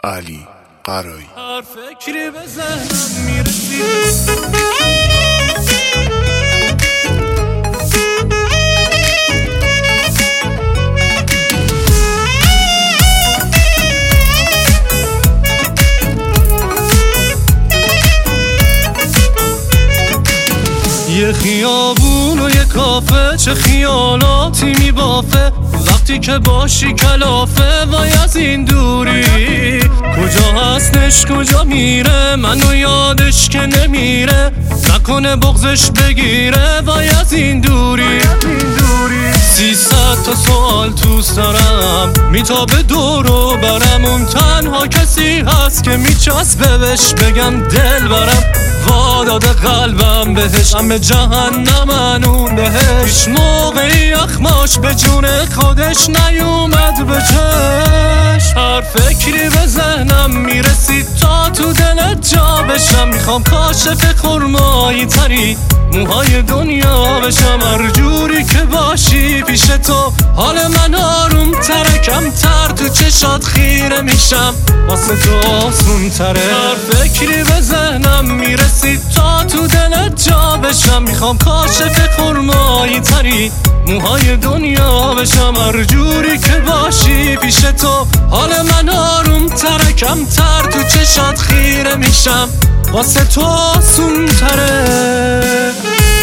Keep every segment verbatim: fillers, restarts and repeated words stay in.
علی قرایی. هر فکری به ذهنم میرسی یه خیابون و یه کافه، چه خیالاتی میبافه وقتی که باشی کلافه. وای از این دوری کجا هستش کجا میره، منو یادش که نمیره، نکنه بغضش بگیره. وای از این دوری سیصد تا سوال تو سرم میتابه دورو برم. اون تنها کسی هست که میچسبه بهش بگم دل برم. واداده قلبم بهش، همه جهنمن اون بهش. هیچ موقعی اخماش به جون خودش نیومد به چشم. هر فکری به ذهنم میرسید تا تو دلت جا بشم. میخوام کاشف خرمایی تری موهای دنیا بشم. هر جوری که باشی پیش تو حال من آروم تره، کمتر تو چشات خیره میشم، واسه تو آسون تره. هر فکری به ذهنم میرسید تا تو دلت جا بشم. میخوام کاشف خرمایی تری موهای دنیا بشم. هر جوری که باشی پیش تو حال من آروم تره، کمتر تو چشات خیره میشم، واسه تو آسون تره.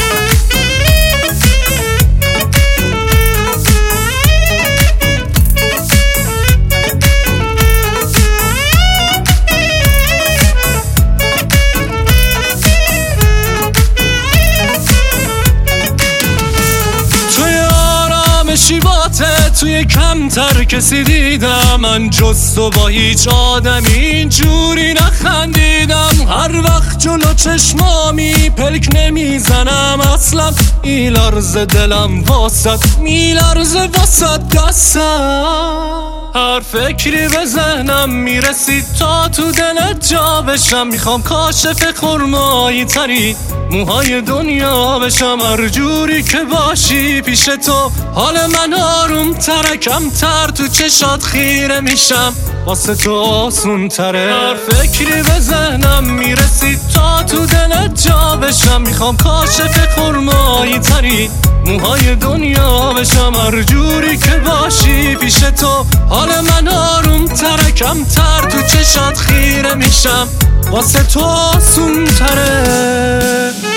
شیباته توی کمتر کسی دیدم، من جز تو با هیچ آدمی اینجوری نخندیدم. هر وقت جلو چشمامی پلک نمیزنم اصلا، میلرزه دلم واسط، میلرزه واسط دستم. هر فکری به ذهنم میرسید تا تو دلت جا بشم. میخوام کاشف خرمایی تری موهای دنیا بشم. هر جوری که باشی پیش تو حال من آروم تره، کمتر تو چشات خیره میشم، واسه تو آسون تره. هر فکری به ذهنم میرسید تا تو دلت جا بشم. میخوام کاشف خرمایی تری موهای دنیا بشم. هر جوری که باشی پیش تو حال من آروم تره، کمتر تو چشات خیره میشم، واسه تو آسون تره.